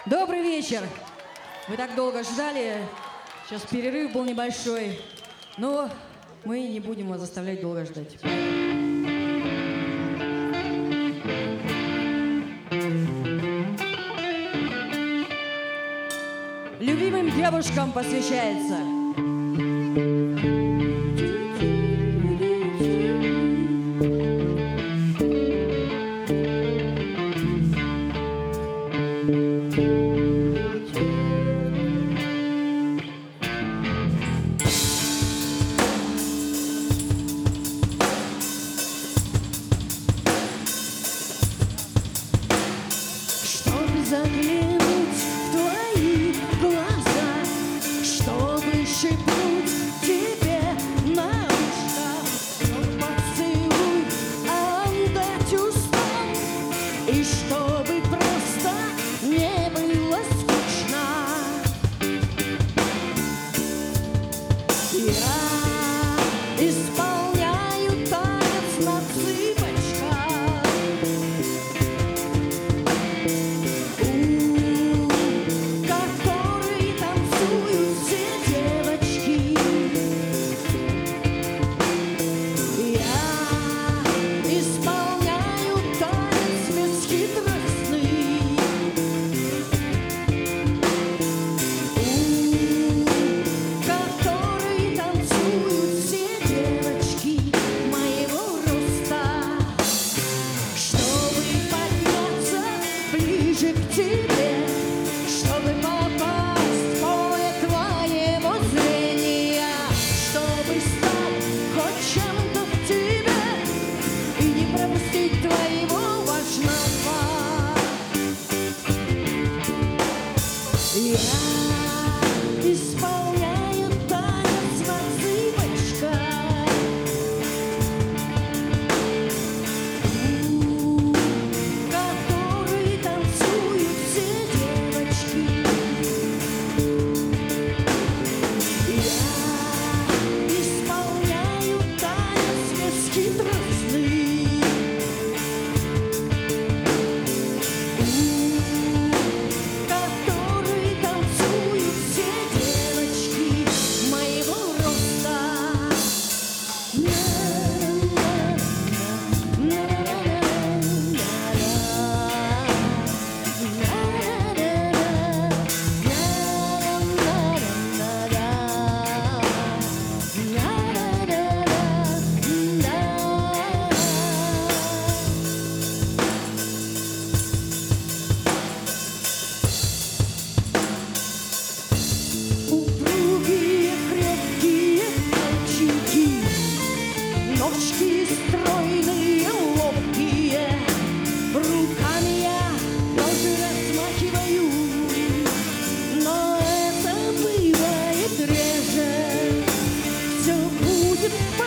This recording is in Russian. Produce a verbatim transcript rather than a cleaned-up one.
Добрый вечер. Вы так долго ждали. Сейчас перерыв был небольшой. Но мы не будем вас заставлять долго ждать. Любимым девушкам посвящается. Заглянуть в твои глаза, чтобы шепнуть тебе на ушко, поцелуй отдать устам, и чтобы просто не было скучно. Я исполняю танец на цыпочках, к тебе, чтобы попасть в поле твоего зрения, чтобы стать хоть чем-то в тебе и не пропустить твоего важного. Я исполняю танец на цыпочках, ножки стройные, ловкие, руками я тоже размахиваю, но это бывает реже. Все будет